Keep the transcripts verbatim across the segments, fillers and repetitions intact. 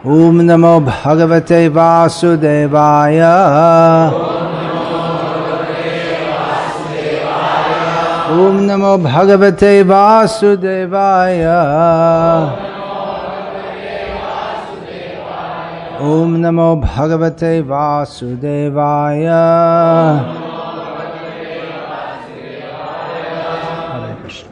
ओम नमो भगवते वासुदेवाय। ओम नमो भगवते वासुदेवाय। ओम नमो भगवते वासुदेवाय। हरे कृष्ण।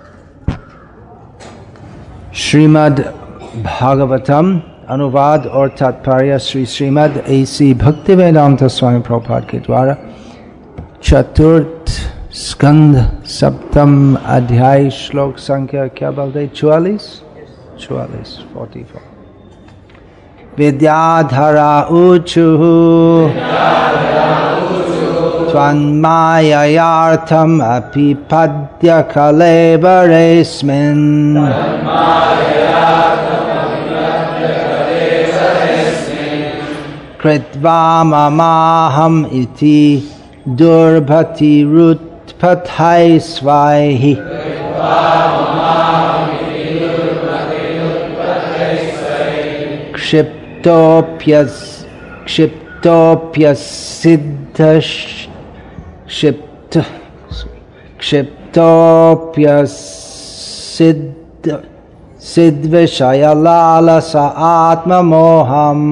श्रीमद् भागवतम अनुवाद और तात्पर्य श्री श्रीमद् ऐसी भक्तिवेदांत स्वामी प्रभुपाद के द्वारा चतुर्थ स्कंद सप्तम अध्याय श्लोक संख्या क्या बोलते चौवालीस चौवालीस फोर्टी फोर। विद्याधरा ऊचु त्वन्माययार्थम अपिपद्य कलेवरेस्मिन् कृत्वा ममाहम् इति दुर्भतिरुत्पथैस्वैहि क्षिप्तोऽप्यस् क्षिप्तोऽप्यसिद्धश् क्षिप्त क्षिप्तोऽप्यसिद्ध सिद्विषयलालस आत्ममोहम्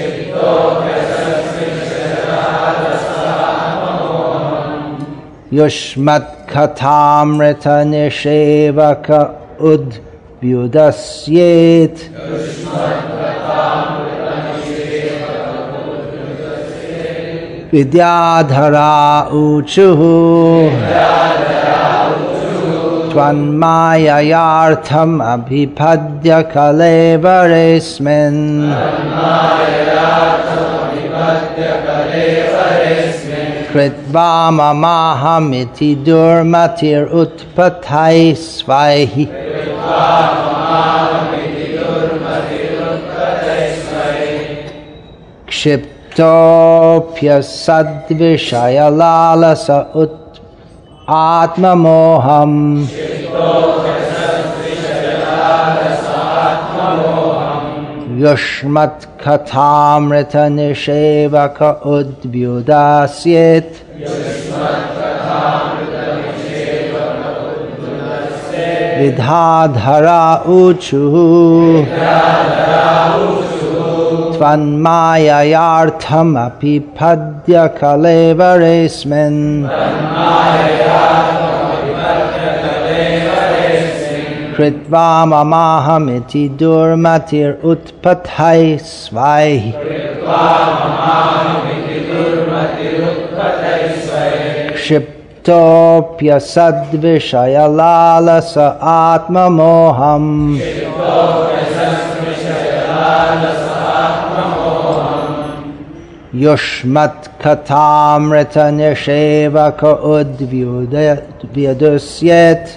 युष्मत्कथामृतनिषेवक उद्भ्युदस्येत् विद्याधरा ऊचुः त्वन्माययार्थम अभिपद्य कलेवरेस्मिन् कृत्वा ममाहमिति दुर्मतिरुत्पथैस्वैहि क्षिप्तोऽप्यसद्विषयलालस उत् आत्ममोहम् युष्मत्कथामृतनिषेवक उद्भ्युदस्येत् विद्याधरा ऊचुः त्वन्माययार्थम अपिपद्य कलेवरेस्मिन् कृत्वा ममाहमिति दुर्मतिरुत्पथैस्वैहि क्षिप्तोऽप्यसद्विषयलालस आत्ममोहम् युष्मत्कथामृतनिषेवक उद्भ्युदस्येत्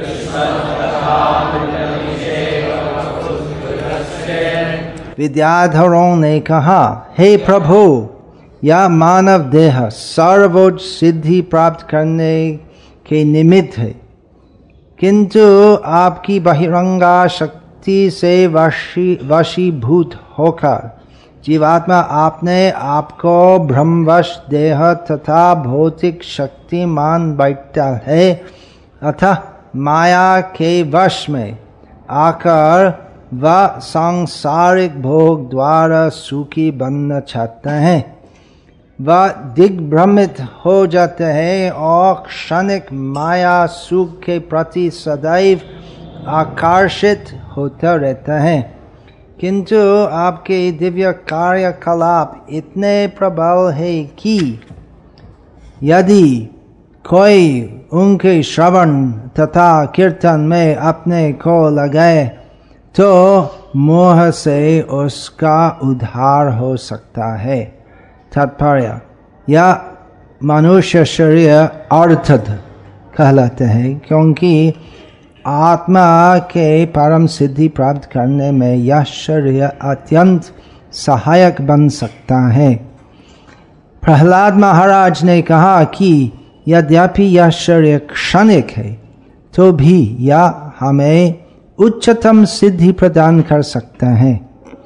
विद्याधरों ने कहा, हे प्रभु, यह मानव देह सर्वोच्च सिद्धि प्राप्त करने के निमित्त है, किंतु आपकी बहिरंगा शक्ति से वशी वशीभूत होकर जीवात्मा आपने आपको ब्रह्मवश देह तथा भौतिक शक्तिमान बैठा है, अतः माया के वश में आकर वह सांसारिक भोग द्वारा सुखी बनना चाहते हैं। वह दिग्भ्रमित हो जाते हैं और क्षणिक माया सुख के प्रति सदैव आकर्षित होते रहते हैं, किंतु आपके दिव्य कार्यकलाप इतने प्रबल है कि यदि कोई उनके श्रवण तथा कीर्तन में अपने को लगाए तो मोह से उसका उद्धार हो सकता है। तात्पर्य, यह मनुष्य शरीर अर्थद कहलाते हैं, क्योंकि आत्मा के परम सिद्धि प्राप्त करने में यह शरीर अत्यंत सहायक बन सकता है। प्रहलाद महाराज ने कहा कि यद्यपि यह शरीर क्षणिक है तो भी यह हमें उच्चतम सिद्धि प्रदान कर सकता है।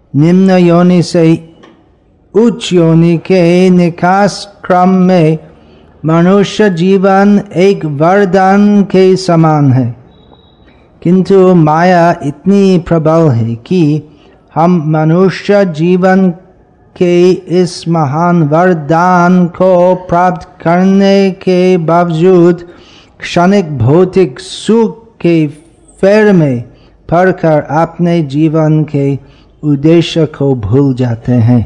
निम्न योनि से उच्च योनि के निकास क्रम में मनुष्य जीवन एक वरदान के समान है, किंतु माया इतनी प्रबल है कि हम मनुष्य जीवन के इस महान वरदान को प्राप्त करने के बावजूद क्षणिक भौतिक सुख के फेर में पड़कर अपने जीवन के उद्देश्य को भूल जाते हैं।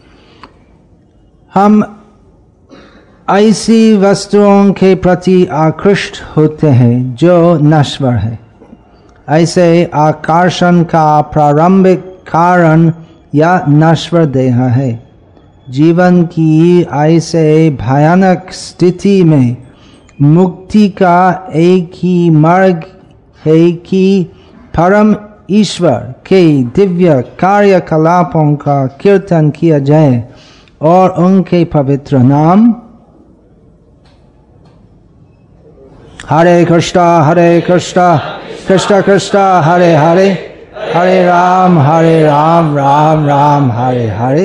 हम ऐसी वस्तुओं के प्रति आकृष्ट होते हैं जो नश्वर है। ऐसे आकर्षण का प्रारंभिक कारण या नश्वर देह है। जीवन की ऐसे भयानक स्थिति में मुक्ति का एक ही मार्ग है कि परम ईश्वर के दिव्य कार्यकलापों का कीर्तन किया जाए और उनके पवित्र नाम हरे कृष्णा हरे कृष्णा कृष्णा कृष्णा हरे हरे हरे राम हरे राम राम राम हरे हरे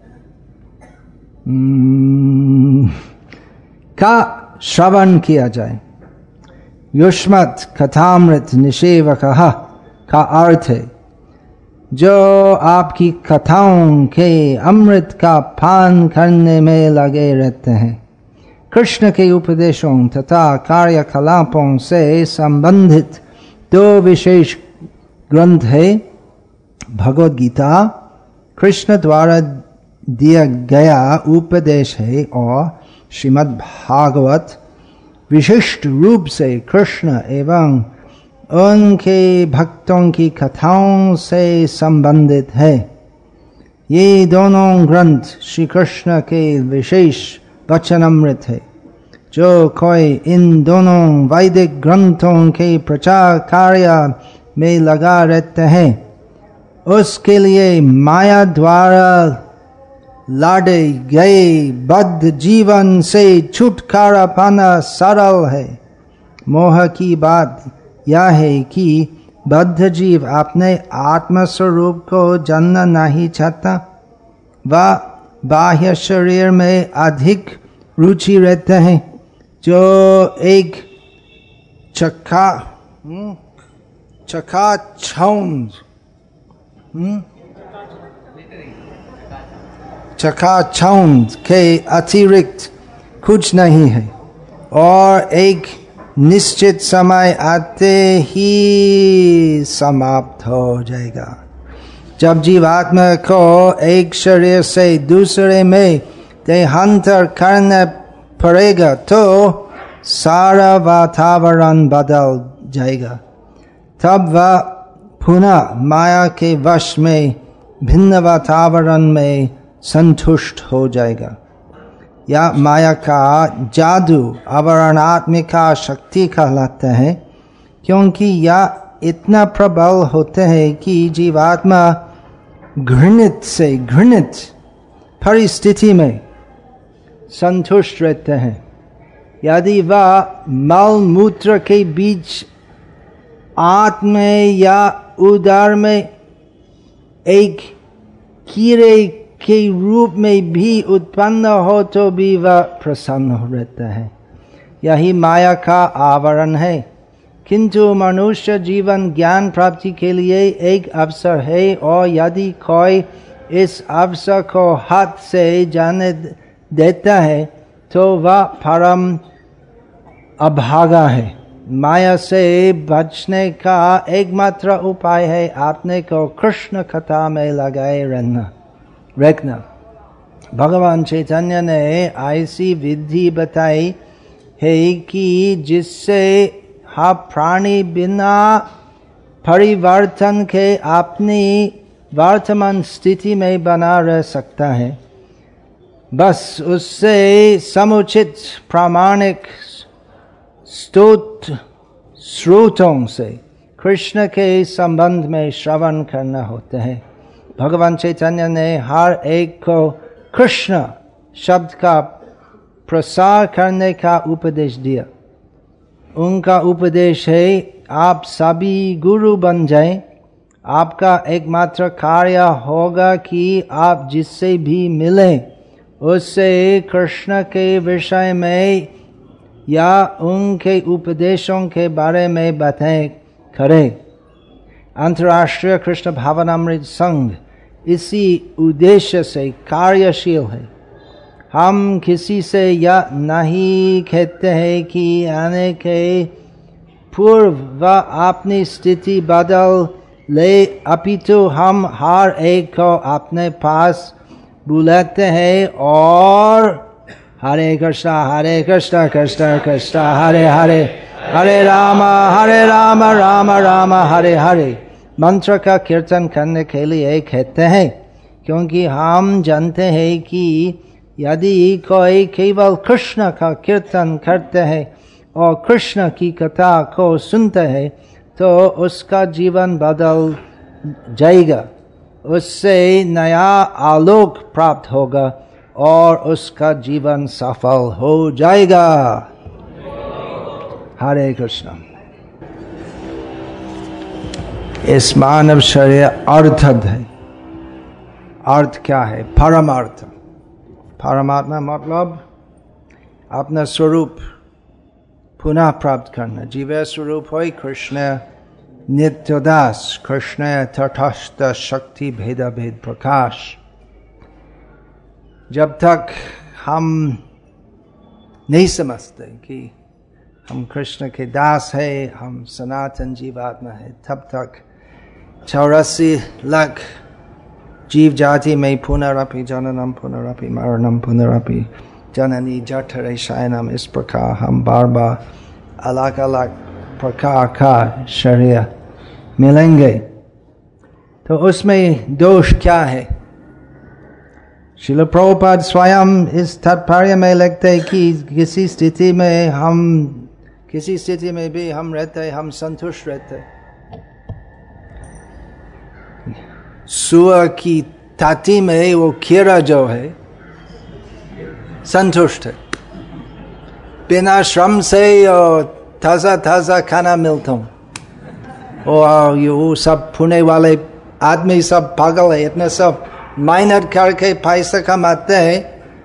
का श्रवण किया जाए। युष्मत् कथामृत निषेवकः का अर्थ है जो आपकी कथाओं के अमृत का पान करने में लगे रहते हैं। कृष्ण के उपदेशों तथा कार्यकलापों से संबंधित दो विशेष ग्रंथ है, भगवद गीता कृष्ण द्वारा दिया गया उपदेश है और श्रीमद् भागवत विशिष्ट रूप से कृष्ण एवं उनके भक्तों की कथाओं से संबंधित है। ये दोनों ग्रंथ श्री कृष्ण के विशेष वचनामृत है। जो कोई इन दोनों वैदिक ग्रंथों के प्रचार कार्य में लगा रहते हैं, उसके लिए माया द्वारा लादे गए बद्ध जीवन से छुटकारा पाना सरल है। मोह की बात यह है कि बद्ध जीव अपने आत्म स्वरूप को जानना नहीं चाहता। वह बाह्य शरीर में अधिक रुचि रहते हैं, जो एक चक्का चका छौंद चका छौंद के अतिरिक्त कुछ नहीं है और एक निश्चित समय आते ही समाप्त हो जाएगा। जब जीवात्मा को एक शरीर से दूसरे में देहांतर करना पड़ेगा तो सारा वातावरण बदल जाएगा। तब वह पुनः माया के वश में भिन्न वातावरण में संतुष्ट हो जाएगा। या माया का जादू अवर्णात्मिका शक्ति कहलाता है, क्योंकि यह इतना प्रबल होते हैं कि जीवात्मा घृणित से घृणित परिस्थिति में संतुष्ट रहते हैं। यदि वह मल मूत्र के बीच आंत में या उदर में एक कीड़े के रूप में भी उत्पन्न हो तो भी वह प्रसन्न हो रहता है। यही माया का आवरण है। किंतु मनुष्य जीवन ज्ञान प्राप्ति के लिए एक अवसर है, और यदि कोई इस अवसर को हाथ से जाने देता है तो वह परम अभागा है। माया से बचने का एकमात्र उपाय है अपने को कृष्ण कथा में लगाए रहना रखना। भगवान चैतन्य ने ऐसी विधि बताई है कि जिससे हर प्राणी बिना परिवर्तन के अपनी वर्तमान स्थिति में बना रह सकता है। बस उससे समुचित प्रामाणिक स्तोत्र स्रोतों से कृष्ण के संबंध में श्रवण करना होता है। भगवान चैतन्य ने हर एक को कृष्ण शब्द का प्रसार करने का उपदेश दिया। उनका उपदेश है, आप सभी गुरु बन जाएं आपका एकमात्र कार्य होगा कि आप जिससे भी मिले उससे कृष्ण के विषय में या उनके उपदेशों के बारे में बातें करें। अंतर्राष्ट्रीय कृष्ण भावनामृत संघ इसी उद्देश्य से कार्यशील है। हम किसी से यह नहीं कहते हैं कि आने के पूर्व वह अपनी स्थिति बदल ले, अपितु हम हर एक को अपने पास बुलाते हैं और हरे कृष्णा हरे कृष्णा कृष्णा कृष्णा हरे हरे, हरे राम हरे राम राम राम हरे हरे मंत्र का कीर्तन करने के लिए कहते हैं, क्योंकि हम जानते हैं कि यदि कोई केवल कृष्ण का कीर्तन करते हैं और कृष्ण की कथा को सुनते हैं तो उसका जीवन बदल जाएगा, उससे नया आलोक प्राप्त होगा और उसका जीवन सफल हो जाएगा। हरे कृष्ण। इस मानव शरीर अर्थद है। अर्थ क्या है? परमार्थ। परमात्मा मतलब अपना स्वरूप पुनः प्राप्त करना। जीव स्वरूप हो कृष्ण नित्यदास, कृष्ण तटस्थ शक्ति भेद भेद प्रकाश। जब तक हम नहीं समझते कि हम कृष्ण के दास है, हम सनातन जीवात्मा है, तब तक चौरासी लाख जीव जाति में पुनरपि जननम पुनरपि मरणम पुनरपि जननी जठरे शयनम, इस प्रकार हम बार बार अलग अलग प्रकार का शरीर मिलेंगे। तो उसमें दोष क्या है? श्रील प्रभुपाद स्वयं इस तात्पर्य में लिखते हैं कि किसी स्थिति में हम किसी स्थिति में भी हम रहते हम संतुष्ट रहते। सुअर की ताती में वो कीड़ा जो है संतुष्ट है, बिना श्रम से और ताज़ा ताज़ा खाना मिलता हूँ। और ये सब पुणे वाले आदमी सब पागल है, इतने सब मेहनत करके पैसा कमाते हैं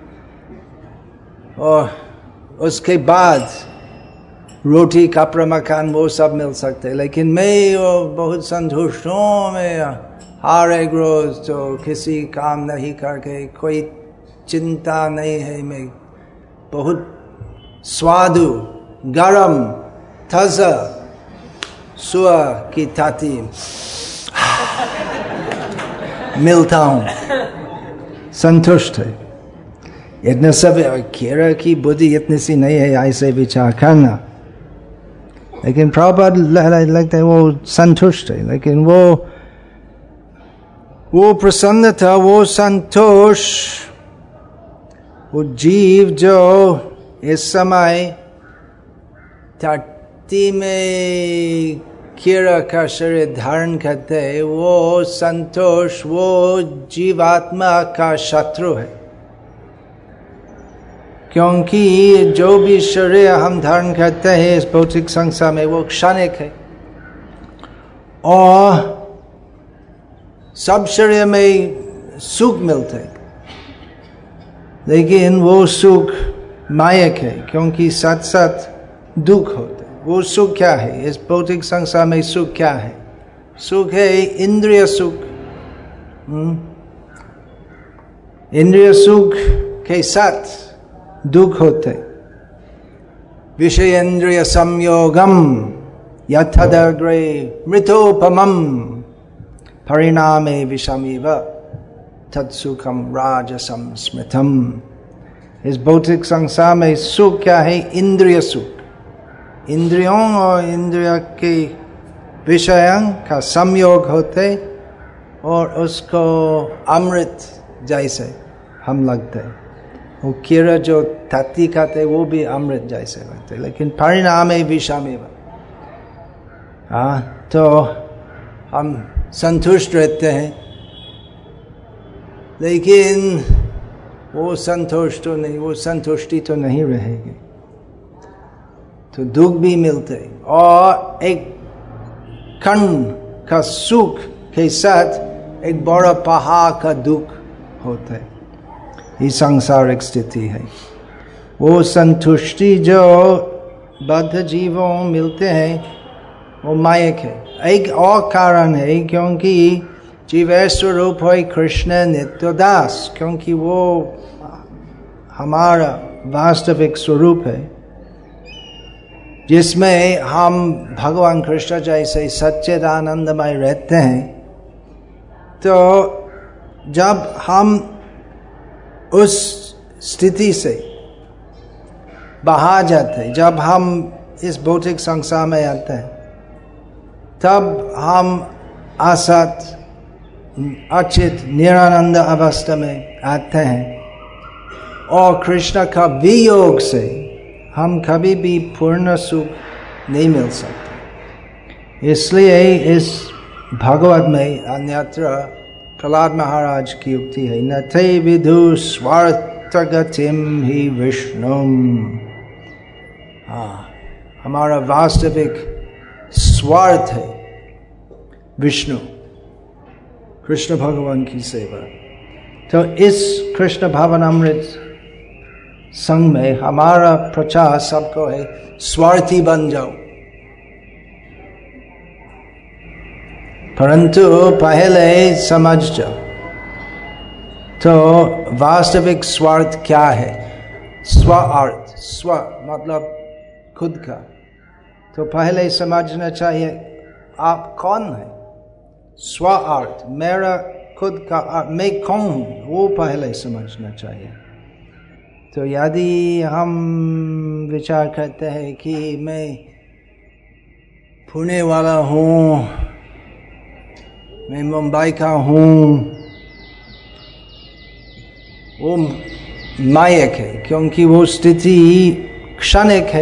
और उसके बाद रोटी कपड़ा मकान वो सब मिल सकते हैं। लेकिन मैं वो बहुत संतुष्ट हूँ, मैं हर एक रोज तो किसी काम नहीं करके, कोई चिंता नहीं है, मैं बहुत स्वादु गरम ताज़ा सुअर की ताती मिलता हूँ, संतुष्ट है। इतने सब कीड़ा की बुद्धि इतनी सी नहीं है ऐसे विचार करना। लेकिन प्रभुपाद लगता है वो संतुष्ट है, लेकिन वो वो प्रसन्नता, वो संतोष, वो जीव जो इस समय धरती में कीड़ा का शरीर धारण करते हैं, वो संतोष वो जीवात्मा का शत्रु है। क्योंकि जो भी शरीर हम धारण करते हैं इस भौतिक संसार में वो क्षणिक है और सब शरीर में सुख मिलते हैं, लेकिन वो सुख मायक है, क्योंकि साथ साथ दुख होते। वो सुख क्या है? इस भौतिक संसार में सुख क्या है? सुख है इंद्रिय सुख। इंद्रिय सुख के साथ दुख होते। विषय इंद्रिय संयोगम यथदग्रे मृतोपमम परिणामे विषमेव तत्सुखम राजसम स्मृतम। इस भौतिक संसार में सुख क्या है? इंद्रिय सुख। इंद्रियों और इंद्रिय के विषयों का संयोग होते और उसको अमृत जैसे हम लगते। वो कीड़ा जो ताती खाते वो भी अमृत जैसे लगते, लेकिन परिणाम है विषमेव। हाँ, तो हम संतुष्ट रहते हैं, लेकिन वो संतोष तो नहीं, वो संतुष्टि तो नहीं रहेगी, तो दुख भी मिलते और एक क्षण का सुख के साथ एक बड़ा पहाड़ का दुख होता है। ये सांसारिक स्थिति है। वो संतुष्टि जो बद्ध जीवों मिलते हैं वो मायक है। एक और कारण है क्योंकि जीव स्वरूप है कृष्ण नित्य दास, क्योंकि वो हमारा वास्तविक स्वरूप है जिसमें हम भगवान कृष्ण जैसे सच्चिदानंदमय रहते हैं। तो जब हम उस स्थिति से बाहर जाते हैं, जब हम इस भौतिक संसार में आते हैं, तब हम असत अचित निरानंद अवस्था में आते हैं और कृष्ण का वियोग से हम कभी भी पूर्ण सुख नहीं मिल सकते। इसलिए इस भागवत में अन्यत्र प्रहलाद महाराज की उक्ति है, न ते विदु स्वार्थ गतिम ही विष्णुम। हाँ, हमारा वास्तविक स्वार्थ है विष्णु, कृष्ण भगवान की सेवा। तो इस कृष्ण भावनामृत संघ में हमारा प्रचार सबको है, स्वार्थी बन जाओ, परंतु पहले समझ जाओ तो वास्तविक स्वार्थ क्या है। स्व अर्थ, स्व मतलब खुद का, तो पहले समझना चाहिए आप कौन है। स्व अर्थ मेरा खुद का अर्थ, मैं कौन हूँ, वो पहले समझना चाहिए। तो यदि हम विचार करते हैं कि मैं पुणे वाला हूँ, मैं मुंबई का हूँ, वो मायक है, क्योंकि वो स्थिति क्षणिक है।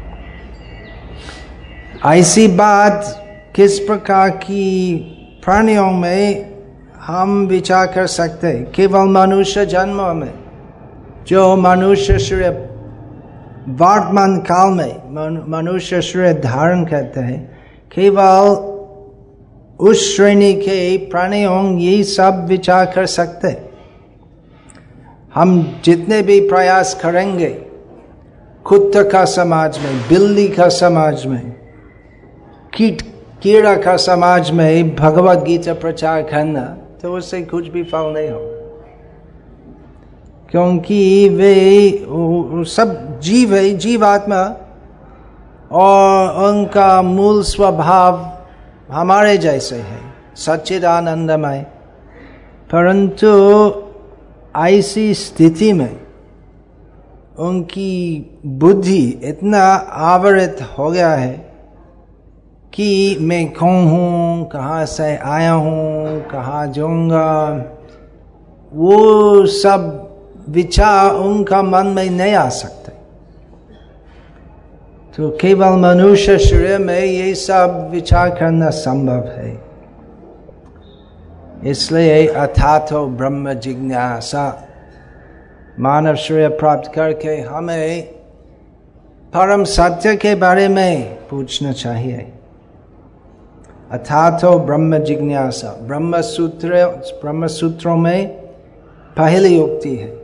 ऐसी बात किस प्रकार की प्राणियों में हम विचार कर सकते हैं। केवल मनुष्य जन्म में जो मनुष्य शरीर वर्तमान काल में मनुष्य शरीर धारण करते हैं, केवल उस श्रेणी के प्राणियों ये सब विचार कर सकते। हम जितने भी प्रयास करेंगे कुत्ते का समाज में, बिल्ली का समाज में, कीट कीड़ा का समाज में भगवत गीता प्रचार करना, तो उससे कुछ भी फल नहीं हो, क्योंकि वे सब जीव है, जीवात्मा, और उनका मूल स्वभाव हमारे जैसे है, सच्चिदानंदमय। परंतु ऐसी स्थिति में उनकी बुद्धि इतना आवृत हो गया है कि मैं कौन हूँ, कहाँ से आया हूँ, कहाँ जाऊंगा, वो सब विचार उनका मन में नहीं आ सकते। तो केवल मनुष्य शरीर में ये सब विचार करना संभव है। इसलिए अथातो ब्रह्म जिज्ञासा, मानव शरीर प्राप्त करके हमें परम सत्य के बारे में पूछना चाहिए। अथातो ब्रह्म जिज्ञासा, ब्रह्म सूत्र ब्रह्म सूत्रों में पहली उक्ति है,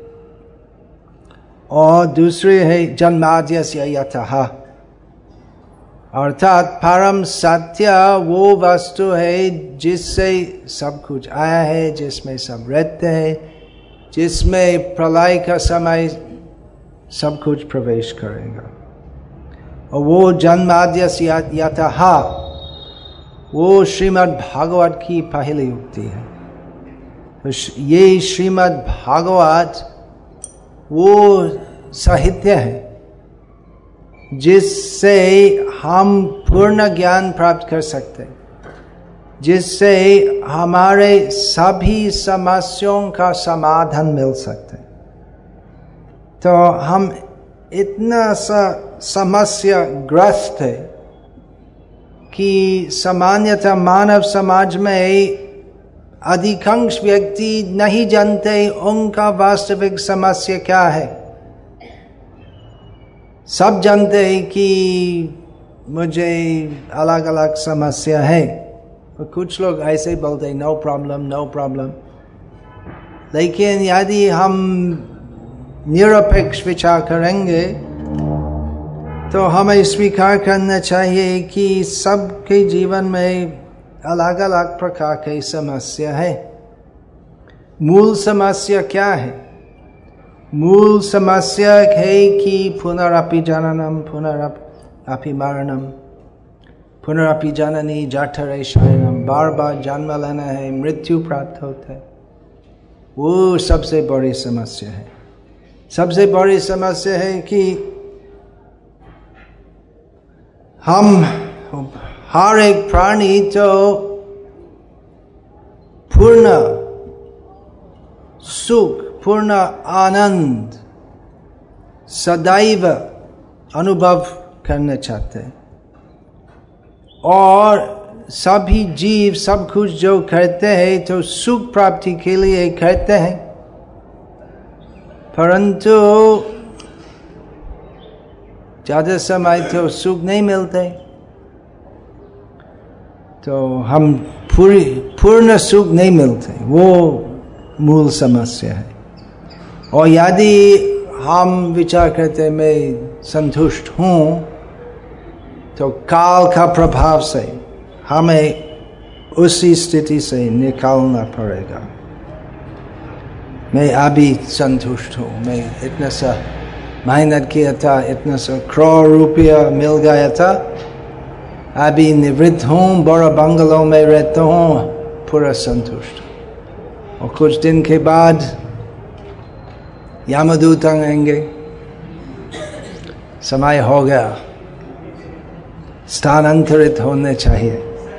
और दूसरी है जन्माद्यस्य यतः, अर्थात परम सत्य वो वस्तु है जिससे सब कुछ आया है, जिसमें सब रहते हैं, जिसमें प्रलय का समय सब कुछ प्रवेश करेगा। और वो जन्माद्यस्य यतः, वो श्रीमद् भागवत की पहली उक्ति है। तो ये श्रीमद् भागवत वो साहित्य है जिससे हम पूर्ण ज्ञान प्राप्त कर सकते हैं, जिससे हमारे सभी समस्याओं का समाधान मिल सकते हैं। तो हम इतना सा समस्या ग्रस्त है कि सामान्यतः मानव समाज में अधिकांश व्यक्ति नहीं जानते उनका वास्तविक समस्या क्या है। सब जानते हैं कि मुझे अलग अलग समस्या है, और कुछ लोग ऐसे बोलते नो प्रॉब्लम नो प्रॉब्लम। लेकिन यदि हम निरपेक्ष विचार करेंगे तो हमें स्वीकार करना चाहिए कि सबके जीवन में अलग अलग प्रकार की समस्या है। मूल समस्या क्या है? मूल समस्या है कि पुनरपि जननम पुनरपि मरणम पुनरपि जननी जठरे शयनम, बार बार जन्म लेना है, मृत्यु प्राप्त होता है। वो सबसे बड़ी समस्या है। सबसे बड़ी समस्या है कि हम हर एक प्राणी तो पूर्ण सुख पूर्ण आनंद सदैव अनुभव करना चाहते हैं, और सभी जीव सब कुछ जो करते हैं तो सुख प्राप्ति के लिए करते हैं, परंतु ज्यादा समय तो सुख नहीं मिलते, तो हम पूरी पूर्ण सुख नहीं मिलते। वो मूल समस्या है। और यदि हम विचार करते मैं संतुष्ट हूँ तो काल का प्रभाव से हमें उसी स्थिति से निकालना पड़ेगा। मैं अभी संतुष्ट हूँ, मैं इतना सा मेहनत किया था, इतना सा करोड़ रुपया मिल गया था, अभी निवृत्त हूँ, बड़ा बंगलों में रहता हूँ, पूरा संतुष्ट। और कुछ दिन के बाद यमदूत आएंगे, समय हो गया, स्थानांतरित होने चाहिए।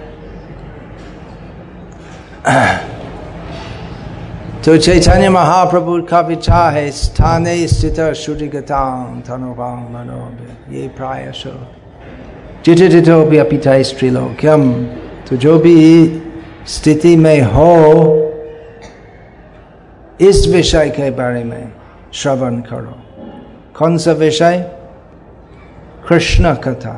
तो चैतन्य महाप्रभु का विचार है स्थाने स्थित श्रुतिगतां तनुवां मनोभि, ये प्रायश जितितो भी अपिता स्त्रीलोक्यम। तो जो भी स्थिति में हो इस विषय के बारे में श्रवण करो। कौन सा विषय? कृष्ण कथा।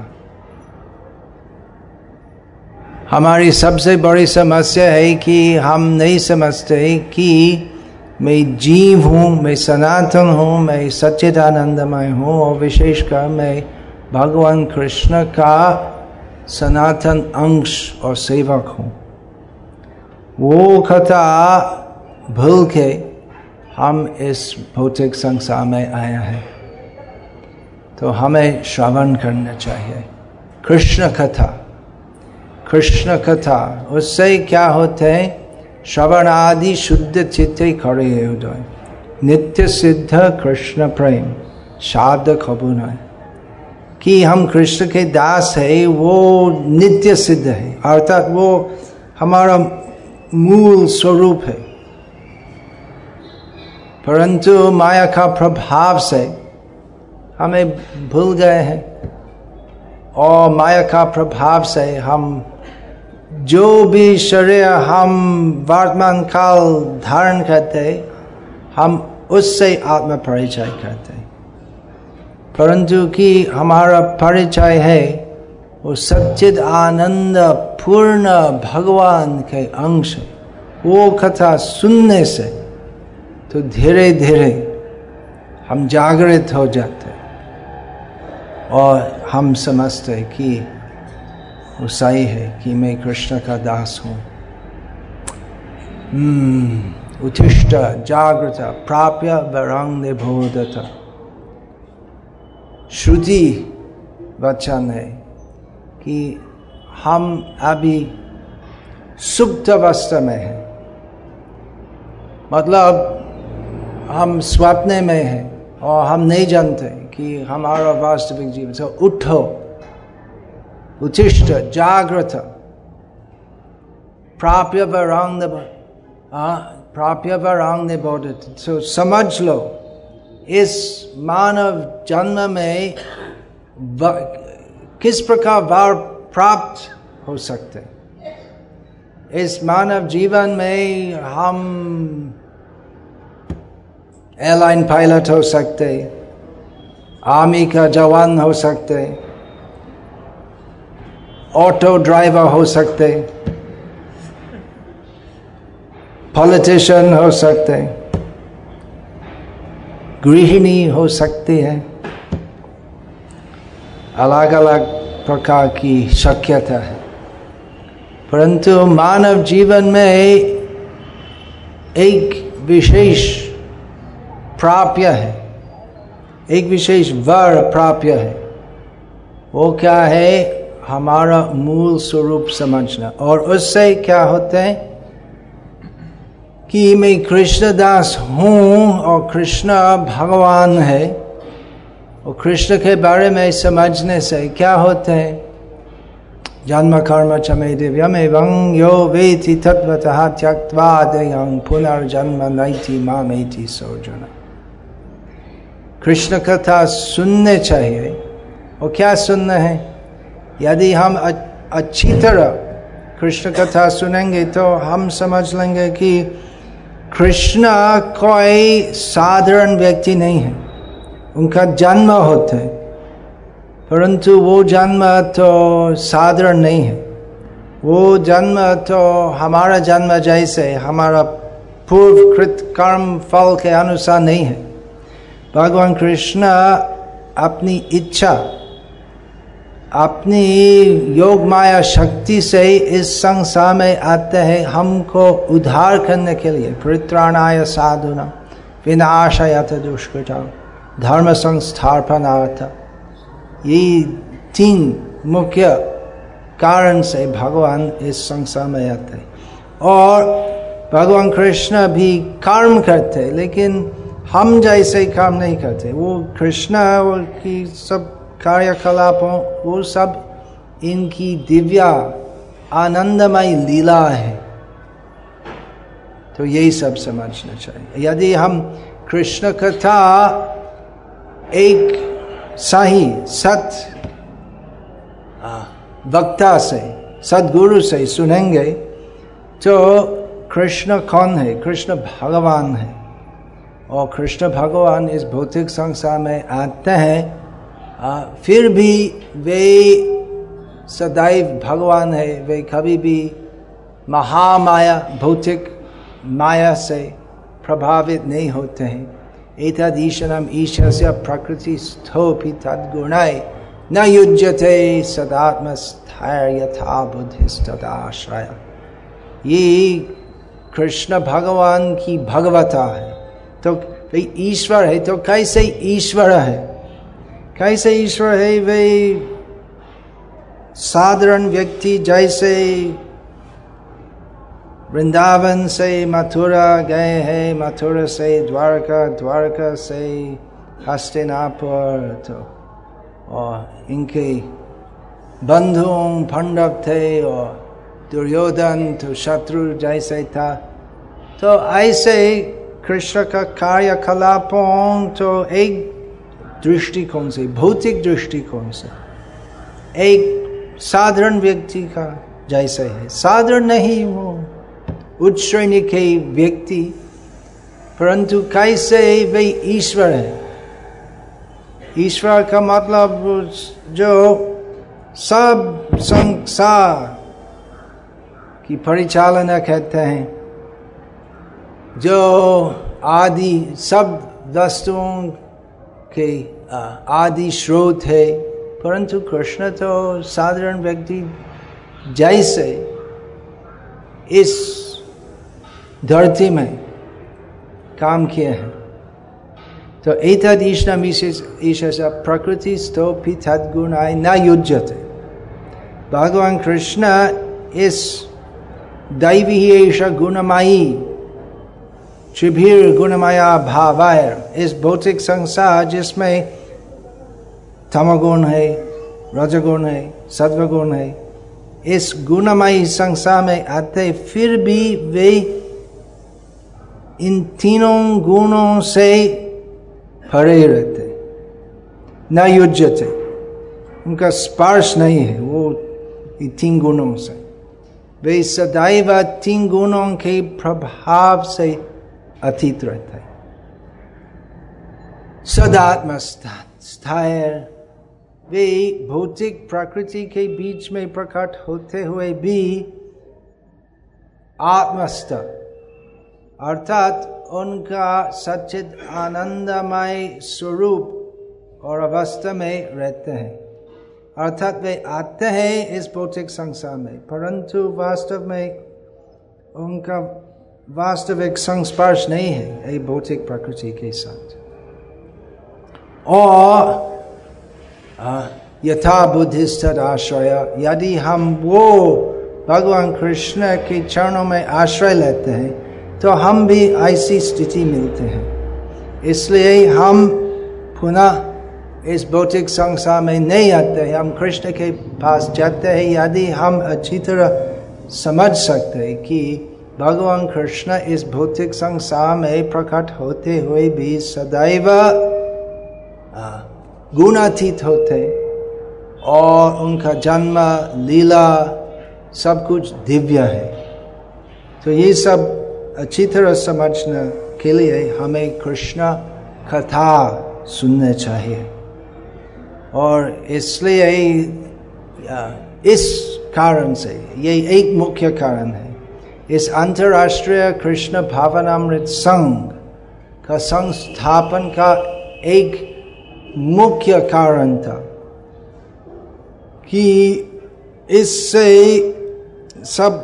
हमारी सबसे बड़ी समस्या है कि हम नहीं समझते कि मैं जीव हूँ, मैं सनातन हूँ, मैं सच्चिदानंदमय हूँ, और विशेषकर मैं भगवान कृष्ण का सनातन अंश और सेवक हूँ। वो कथा भूल के हम इस भौतिक संसार में आया है, तो हमें श्रवण करना चाहिए कृष्ण कथा। कृष्ण कथा उससे क्या होते हैं? श्रवण आदि शुद्ध चित्ते करे हृदय, नित्य सिद्ध कृष्ण प्रेम शाब्द खबुनाय। कि हम कृष्ण के दास है वो नित्य सिद्ध है, अर्थात वो हमारा मूल स्वरूप है, परंतु माया का प्रभाव से हमें भूल गए हैं, और माया का प्रभाव से हम जो भी शरीर हम वर्तमान काल धारण करते हम उससे आत्म परिचय करते, परंतु कि हमारा परिचय है वो सच्चिद आनंद पूर्ण भगवान के अंश। वो कथा सुनने से तो धीरे धीरे हम जागृत हो जाते और हम समझते कि वो सही है कि मैं कृष्ण का दास हूँ। हम्म उत्तिष्ठ जागृत प्राप्य वरं निबोधत। श्रुति वचन है कि हम अभी सुप्त अवस्था में हैं, मतलब हम स्वप्न में हैं और हम नहीं जानते कि हमारा वास्तविक जीवन। तो उठो, उत्तिष्ठ जागृत प्राप्य वरं प्राप्य वरं निबोधत। तो समझ लो इस मानव जन्म में किस प्रकार वर प्राप्त हो सकते। इस मानव जीवन में हम एयरलाइन पायलट हो सकते, आर्मी का जवान हो सकते, ऑटो ड्राइवर हो सकते, पॉलिटिशियन हो सकते हैं, गृहिणी हो सकती है, अलग अलग प्रकार की शक्यता है। परंतु मानव जीवन में एक विशेष प्राप्य है, एक विशेष वर प्राप्य है। वो क्या है? हमारा मूल स्वरूप समझना। और उससे क्या होता है कि मैं कृष्णदास हूँ और कृष्ण भगवान है, और कृष्ण के बारे में समझने से क्या होता है? जन्म कर्म च मे दिव्यम एवं यो वेति तत्वतः त्यक्त्वा देहं पुनर्जन्म नैति मामेति सोऽर्जुन। कृष्ण कथा सुनने चाहिए। और क्या सुनना है? यदि हम अच्छी तरह कृष्ण कथा सुनेंगे तो हम समझ लेंगे कि कृष्ण कोई साधारण व्यक्ति नहीं है। उनका जन्म होता है, परंतु वो जन्म तो साधारण नहीं है। वो जन्म तो हमारा जन्म जैसे हमारा पूर्वकृत कर्म फल के अनुसार नहीं है। भगवान कृष्ण अपनी इच्छा, अपनी योग माया शक्ति से इस संसार में आते हैं हमको उद्धार करने के लिए। परित्राणाय साधुनां विनाशाय दुष्कृतां धर्म संस्थापनार्थ। ये तीन मुख्य कारण से भगवान इस संसार में आते हैं। और भगवान कृष्ण भी कर्म करते, लेकिन हम जैसे काम नहीं करते। वो कृष्ण की सब कार्यकलापों, वो सब इनकी दिव्य आनंदमय लीला है। तो यही सब समझना चाहिए। यदि हम कृष्ण कथा एक सही सत वक्ता से, सदगुरु से सुनेंगे तो कृष्ण कौन है? कृष्ण भगवान है। और कृष्ण भगवान इस भौतिक संसार में आते हैं, आ, फिर भी वे सदैव भगवान है। वे कभी भी महामाया, भौतिक माया से प्रभावित नहीं होते हैं। एतदीशनम ईशस्य प्रकृतिस्थोऽपि तद्गुणैः न युज्यते सदात्मस्थैर्यथा बुद्धिस्तदाश्रय। ये कृष्ण भगवान की भगवता है। तो वे ईश्वर है। तो कैसे ईश्वर है? कैसे ईश्वर है? वे साधारण व्यक्ति जैसे वृंदावन से मथुरा गए हैं, मथुरा से द्वारका, द्वारका से हस्तिनापुर। तो और इनके बंधु पांडव थे और दुर्योधन तो शत्रु जैसे था। तो ऐसे कृष्ण का कार्यकलापों तो एक दृष्टिकोण से, भौतिक दृष्टिकोण से एक साधारण व्यक्ति का जैसे है। साधारण नहीं, वो उच्च श्रेणी के व्यक्ति, परंतु कैसे वे ईश्वर है? ईश्वर का मतलब जो सब संसार की परिचालना करते हैं, जो आदि सब वस्तुओं के आदि स्रोत है। परंतु कृष्ण तो साधारण व्यक्ति जैसे इस धरती में काम किए हैं। तो एतदीशनम ईशस्य प्रकृतिस्थोऽपि तद्गुणैः न युज्यते। भगवान कृष्ण इस दैवी एष गुणमयी त्रिभिर गुणमया भावैर, इस भौतिक संसार जिसमें तमोगुण है, रजगुण है, सत्वगुण है, इस गुणमयी संसार में आते फिर भी वे इन तीनों गुणों से भरे रहते, न युज्यते। उनका स्पर्श नहीं है वो इन तीन गुणों से। वे सदैव तीन गुणों के प्रभाव से अतीत रहते हैं। सदात्म स्थायर, वे भौतिक प्रकृति के बीच में प्रकट होते हुए भी आत्मस्थ अर्थात उनका सच्चिद आनंदमय स्वरूप और अवस्था में रहते हैं। अर्थात वे आते हैं इस भौतिक संसार में, परंतु वास्तव में उनका वास्तविक संस्पर्श नहीं है ये भौतिक प्रकृति के साथ। और यथा बुद्धिस्थ आश्रय, यदि हम वो भगवान कृष्ण के चरणों में आश्रय लेते हैं तो हम भी ऐसी स्थिति मिलते हैं। इसलिए हम पुनः इस भौतिक संसार में नहीं आते हैं, हम कृष्ण के पास जाते हैं। यदि हम अच्छी तरह समझ सकते हैं कि भगवान कृष्ण इस भौतिक संसार में प्रकट होते हुए भी सदैव गुणातीत होते और उनका जन्म लीला सब कुछ दिव्य है, तो ये सब अच्छी तरह समझने के लिए हमें कृष्ण कथा सुनने चाहिए। और इसलिए इस कारण से, ये एक मुख्य कारण है, इस अंतर्राष्ट्रीय कृष्ण भावनामृत संघ का संस्थापन का एक मुख्य कारण था कि इससे सब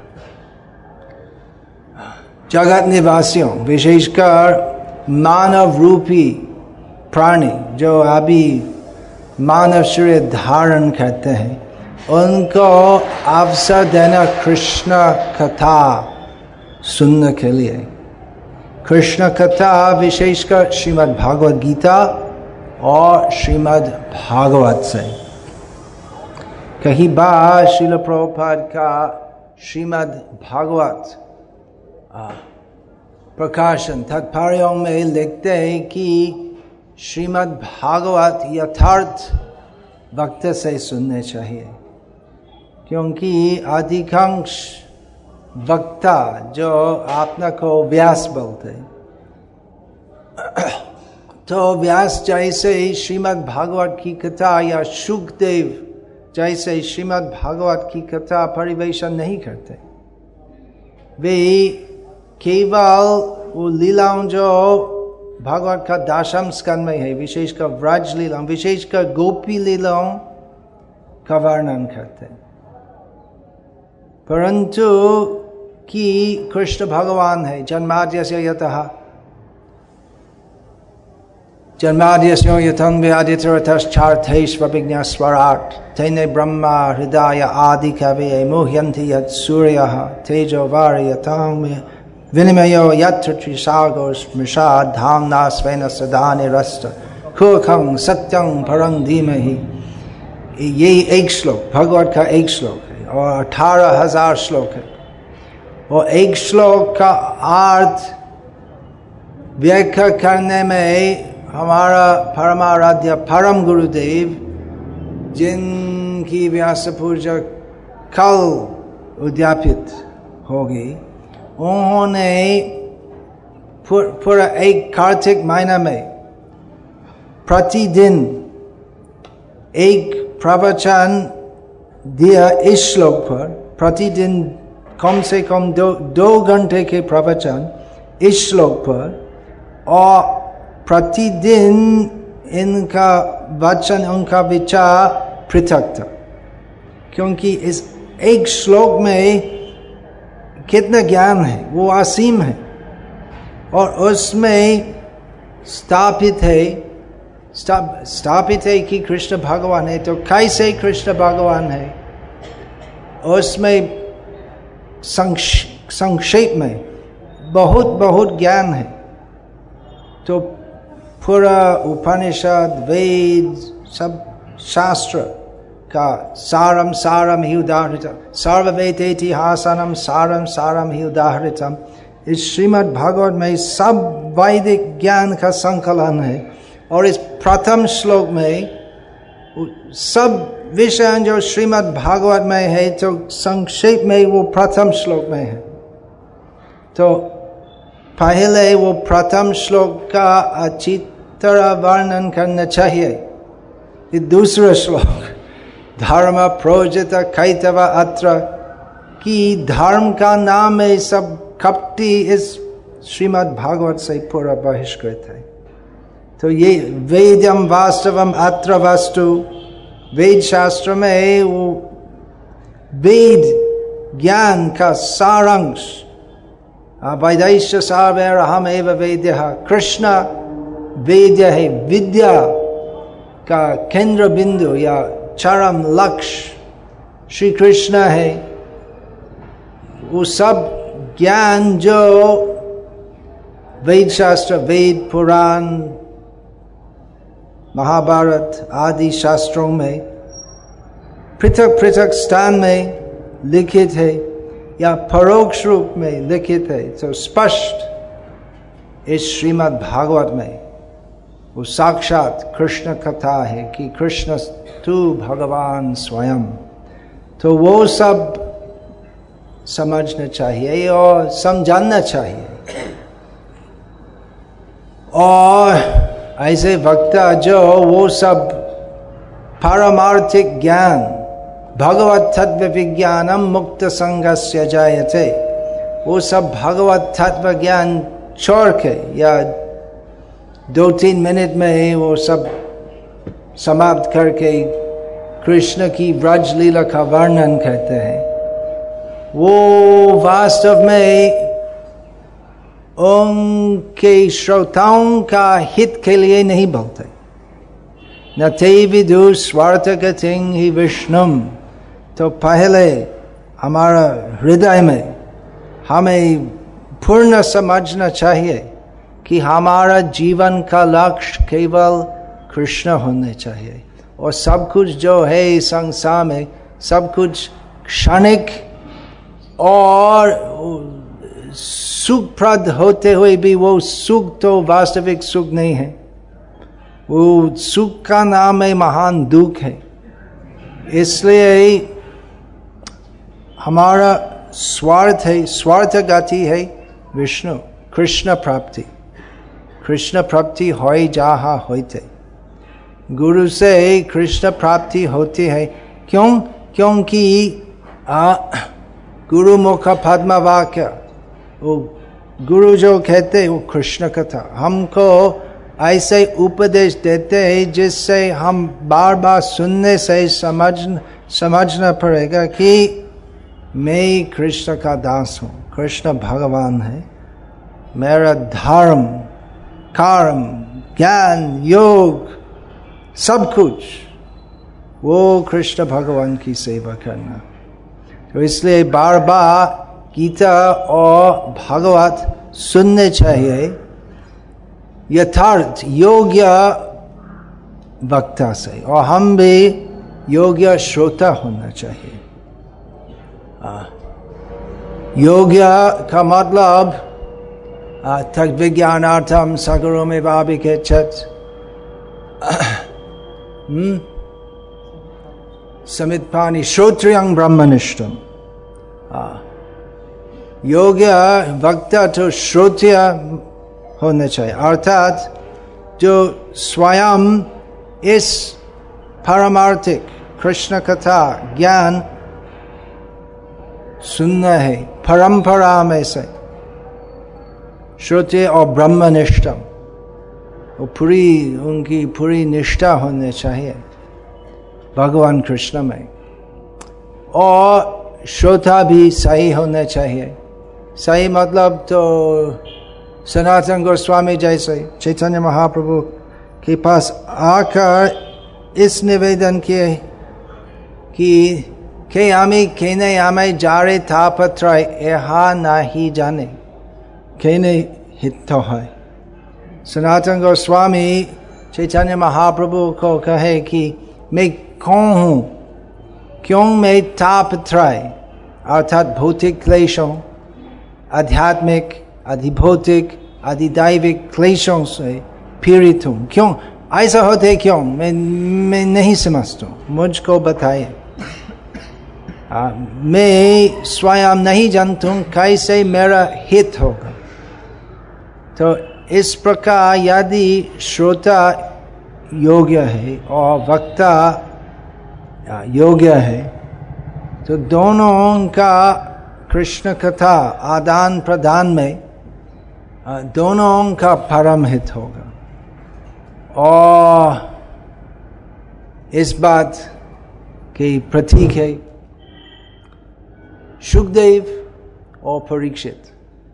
जगत निवासियों, विशेषकर मानव रूपी प्राणी जो अभी मानव शरीर धारण करते हैं, उनको अवसर देना कृष्ण कथा सुनने के लिए। कृष्ण कथा विशेषकर श्रीमद् भागवत गीता और श्रीमद् भागवत से। कहीं बार श्रील प्रभुपाद का श्रीमद् भागवत प्रकाशन तात्पर्यों में लिखते हैं कि श्रीमद् भागवत यथार्थ वक्त से सुनने चाहिए, क्योंकि अधिकांश वक्ता जो अपना को व्यास बोलते, तो व्यास जैसे श्रीमद् भागवत की कथा या शुकदेव जैसे श्रीमद् भागवत की कथा परिवेशन नहीं करते। वे केवल वो लीलाओं जो भागवत का दशम स्कंद में है, विशेषकर व्रज लीलाओं, विशेषकर गोपी लीलाओं का वर्णन करते, परंतु कि कृष्ण भगवान है जन्माद्यस्य यतः जन्माद्यस्य यतं व्याधितरतश्चार्थैष्वभिज्ञस्वराट् तेने ब्रह्मा हृदय आदि कवये मुह्यन्ति यत् सूर्यः तेजो वारयतां विनिमयो यत्र त्रिसागो स्मृशा धाम्ना स्वेन सदा निरस्त खुखं सत्यं परं धीमहि। ये एक श्लोक भगवत का एक श्लोक है और अठारह हजार श्लोक है, और एक श्लोक का अर्थ व्याख्या करने में हमारा परमाराध्य परम गुरुदेव, जिनकी व्यास पूजा कल उद्यापित होगी, उन्होंने पूरा एक कार्तिक महीना में प्रतिदिन एक प्रवचन दिया इस श्लोक पर। प्रतिदिन कम से कम दो दो घंटे के प्रवचन इस श्लोक पर, और प्रतिदिन इनका वचन, उनका विचार पृथक था, क्योंकि इस एक श्लोक में कितना ज्ञान है वो असीम है, और उसमें स्थापित है स्थापित है कि कृष्ण भगवान है। तो कैसे कृष्ण भगवान है, उसमें संक्षेप में बहुत बहुत ज्ञान है। तो पूरा उपनिषद वेद सब शास्त्र का सारम सारम ही उदाहृतम, सर्ववेदेतिहासनम सारम सारम ही उदाहृतम। इस श्रीमद् भागवत में सब वैदिक ज्ञान का संकलन है, और इस प्रथम श्लोक में सब विषय जो श्रीमद् भागवत में है, तो संक्षेप में वो प्रथम श्लोक में है। तो पहले वो प्रथम श्लोक का अच्छी तरह वर्णन करना चाहिए। ये दूसरा श्लोक धर्म प्रोजित कैतव अत्र, कि धर्म का नाम है सब कपटी इस श्रीमद् भागवत से पूरा बहिष्कृत है। तो ये वेद्यम वास्तवम अत्र वस्तु, वेद शास्त्र में वो वेद ज्ञान का सारांश, वैदैश्य सारवेर अहम एव वेद्यः, कृष्ण वेद्य है, विद्या का केंद्र बिंदु या चरम लक्ष्य श्री कृष्ण है। वो सब ज्ञान जो वेद शास्त्र, वेद पुराण, महाभारत आदि शास्त्रों में पृथक पृथक स्थान में लिखित है या परोक्ष रूप में लिखित है, तो स्पष्ट इस श्रीमद् भागवत में वो साक्षात कृष्ण कथा है कि कृष्ण तू भगवान स्वयं। तो वो सब समझना चाहिए और समझाना चाहिए। और ऐसे वक्ता जो वो सब पारमार्थिक ज्ञान, भगवत तत्व विज्ञानम मुक्त संगस्य जायते, वो सब भगवत तत्व ज्ञान छोड़ के या दो तीन मिनट में वो सब समाप्त करके कृष्ण की व्रज लीला का वर्णन करते हैं, वो वास्तव में उनके श्रोताओं का हित के लिए नहीं बोलते। न ते विदु स्वार्थगतिं हि विष्णुम। तो पहले हमारा हृदय में हमें पूर्ण समझना चाहिए कि हमारा जीवन का लक्ष्य केवल कृष्ण होने चाहिए, और सब कुछ जो है संसार में सब कुछ क्षणिक और सुखप्रद होते हुए भी वो सुख तो वास्तविक सुख नहीं है। वो सुख का नाम है महान दुख है। इसलिए हमारा स्वार्थ है, स्वार्थ गति है विष्णु, कृष्ण प्राप्ति। कृष्ण प्राप्ति होई जहाँ होते, गुरु से कृष्ण प्राप्ति होती है। क्यों? क्योंकि आ, गुरु मुख पद्म वाक्य, वो गुरु जो कहते वो कृष्ण कथा हमको ऐसे उपदेश देते हैं जिससे हम बार बार सुनने से समझ समझना पड़ेगा कि मैं कृष्ण का दास हूँ, कृष्ण भगवान है, मेरा धर्म कर्म ज्ञान योग सब कुछ वो कृष्ण भगवान की सेवा करना। तो इसलिए बार बार गीता और भागवत सुनने चाहिए यथार्थ योग्य वक्ता से, और हम भी योग्य श्रोता होना चाहिए। योग्य का मतलब तक विज्ञानार्थम सगरो में वाभिकेच्छत् समित्पानि श्रोत्रियं ब्रह्मनिष्ठम। योग्य वक्ता तो श्रोत्रिय होने चाहिए, अर्थात जो स्वयं इस पारमार्थिक कृष्ण कथा ज्ञान सुनना है परंपरा में से, श्रोत्रिय और ब्रह्मनिष्ठम, वो पूरी उनकी पूरी निष्ठा होने चाहिए भगवान कृष्ण में। और श्रोता भी सही होने चाहिए। सही मतलब तो सनातन गोस्वामी जैसे चैतन्य महाप्रभु के पास आकर इस निवेदन किए कि के आमी केने आमे जारे था पत्र यहा नहीं जाने केने हित है। सनातन गोस्वामी चैतन्य महाप्रभु को कहे कि मैं कौन हूँ, क्यों मैं तापत्रय अर्थात भौतिक क्लेशों, आध्यात्मिक अधिभौतिक अधिदैविक क्लेशों से पीड़ित हूँ, क्यों ऐसा होते, क्यों मैं मैं नहीं समझता, मुझको बताइए। मैं स्वयं नहीं जानता हूँ कैसे मेरा हित होगा। तो इस प्रकार यदि श्रोता योग्य है और वक्ता योग्य है तो दोनों का कृष्ण कथा आदान प्रदान में दोनों का परम हित होगा। और इस बात के प्रतीक है शुकदेव और परीक्षित।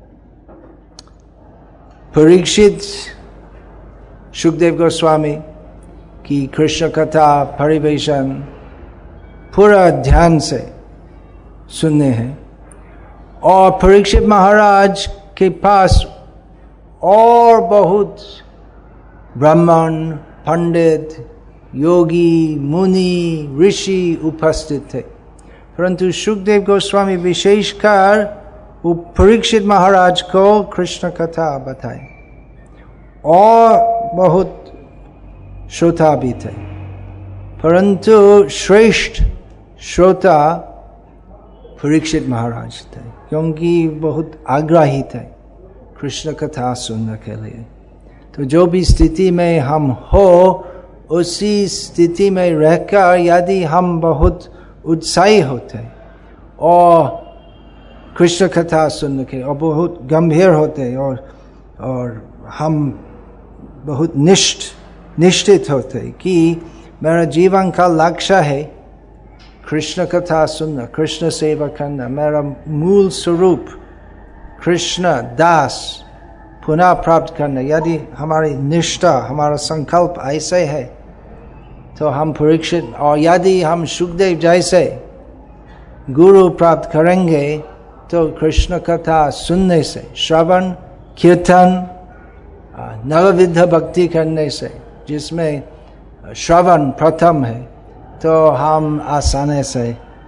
परीक्षित शुकदेव गोस्वामी की कृष्ण कथा परिवेशन पूरा ध्यान से सुनने हैं, और परीक्षित महाराज के पास और बहुत ब्राह्मण, पंडित, योगी, मुनि, ऋषि उपस्थित थे, परंतु शुकदेव गोस्वामी विशेषकर वो परीक्षित महाराज को कृष्ण कथा बताए, और बहुत श्रोता भी थे, परंतु श्रेष्ठ श्रोता परीक्षित महाराज थे, क्योंकि बहुत आग्रही थे कृष्ण कथा सुनने के लिए। तो जो भी स्थिति में हम हो, उसी स्थिति में रहकर यदि हम बहुत उत्साही होते और कृष्ण कथा सुनने के और बहुत गंभीर होते, और और हम बहुत निष्ठ निश्चित होते कि मेरा जीवन का लक्ष्य है कृष्ण कथा सुनना, कृष्ण सेवा करना, मेरा मूल स्वरूप कृष्ण दास पुनः प्राप्त करना। यदि हमारी निष्ठा, हमारा संकल्प ऐसे है, तो हम परीक्षित, और यदि हम शुकदेव जैसे गुरु प्राप्त करेंगे, तो कृष्ण कथा सुनने से, श्रवण कीर्तन नवविध भक्ति करने से, जिसमें श्रवण प्रथम है, तो हम आसानी से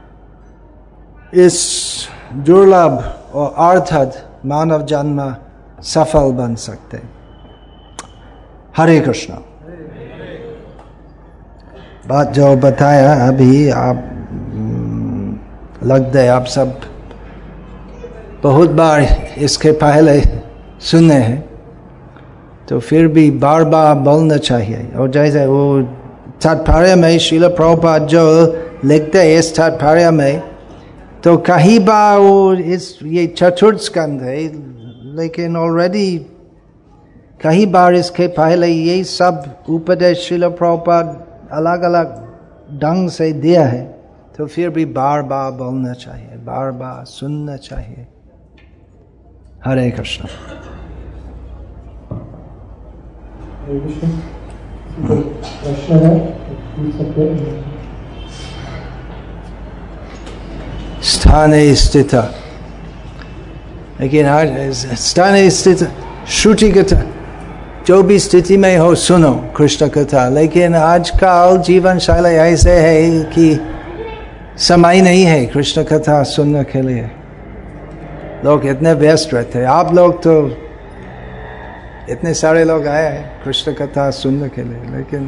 इस दुर्लभ और अर्थद मानव जन्म सफल बन सकते। हरे कृष्ण। बात जो बताया अभी, आप लगता है आप सब बहुत बार इसके पहले सुने हैं, तो फिर भी बार बार बोलना चाहिए। और जैसे वो तात्पर्य में श्रील प्रभुपाद जो लिखते हैं इस तात्पर्य में, तो कहीं बार वो इस ये चतुर्थ स्कंद है, लेकिन ऑलरेडी कहीं बार इसके पहले ये सब उपदेश श्रील प्रभुपाद अलग अलग ढंग से दिया है, तो फिर भी बार बार बोलना चाहिए, बार बार सुनना चाहिए। हरे कृष्ण। प्रश्न है, पूछ सकते हैं। स्थाने स्थित, लेकिन स्थाने स्थित श्रुतिगत, जो भी स्थिति में हो सुनो कृष्ण कथा। लेकिन आजकल जीवन शैली ऐसे है कि समय नहीं है कृष्ण कथा सुनने के लिए, लोग इतने व्यस्त रहते हैं। आप लोग तो इतने सारे लोग आए हैं कृष्ण कथा सुनने के लिए, लेकिन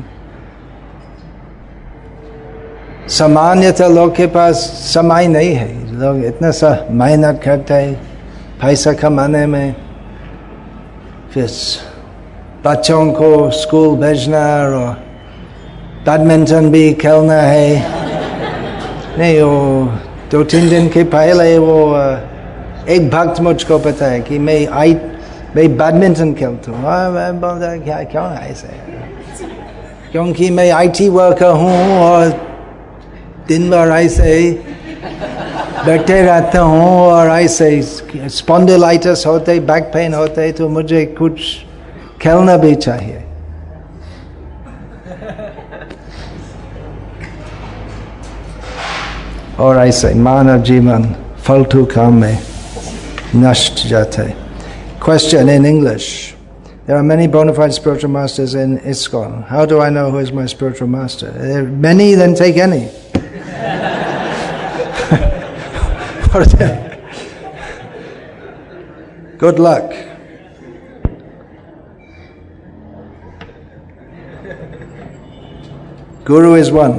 सामान्यतः लोग के पास समय नहीं है। लोग इतना सा मेहनत करते हैं पैसा कमाने में, फिर बच्चों को स्कूल भेजना और बैडमिंटन भी खेलना है। नहीं, वो दो तीन दिन के पहले वो एक भक्त मुझको पता है कि मैं आई मैं बैडमिंटन खेलता हूँ। मैं बोलता क्या क्यों ऐसे, क्योंकि मैं आईटी वर्कर हूँ और दिन भर ऐसे बैठे रहता हूँ, और ऐसे स्पॉन्डिलाइटिस होते, बैक पेन होते, तो मुझे कुछ खेलना भी चाहिए। और ऐसे मानव जीवन फालतू काम में नष्ट जाता है। Question in English. There are many bona fide spiritual masters in ISKCON. How do I know who is my spiritual master? There are many, then take any. Good luck. Guru is one.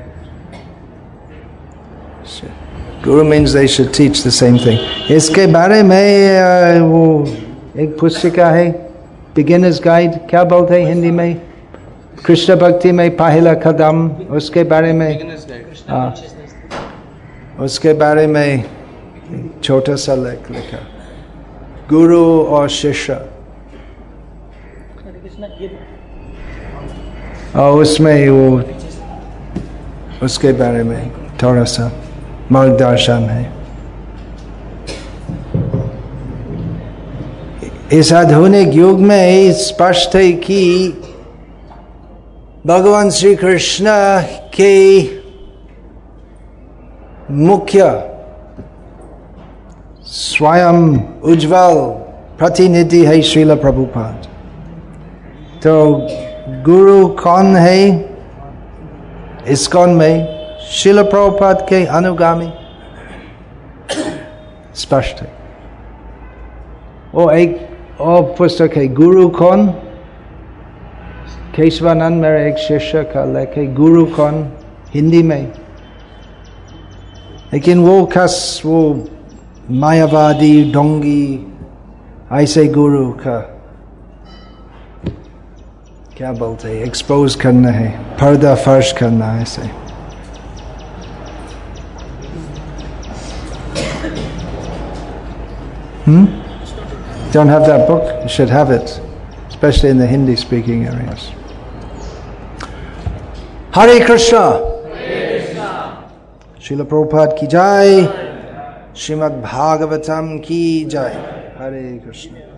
Guru means they should teach the same thing. इसके बारे में वो एक पुस्तिका है, beginners guide, क्या बोलते हैं हिंदी में, कृष्ण भक्ति में पहला कदम, उसके बारे में हाँ, उसके बारे में छोटा सा लेख लिखा, गुरु और शिष्य और उसमें वो उसके बारे में थोड़ा सा मार्गदर्शन है। इस आधुनिक युग में स्पष्ट है कि भगवान श्री कृष्ण के मुख्य स्वयं उज्जवल प्रतिनिधि है श्रील प्रभुपाद। तो गुरु कौन है इस्कॉन में? श्रील प्रभुपाद के अनुगामी, स्पष्ट है। वो एक और पुस्तक है, गुरु कौन, केशवानंद मेरे एक शिष्य का लेखे गुरु कौन, हिंदी में। लेकिन वो कस वो मायावादी ढोंगी ऐसे गुरु का क्या बोलते हैं, एक्सपोज करना है, पर्दा फर्श करना है ऐसे। Hmm? Don't have that book? You should have it, especially in the Hindi-speaking areas. Hare Krishna. Hare Krishna. Srila Prabhupada ki jai. Srimad Bhagavatam ki jai. Hare Krishna.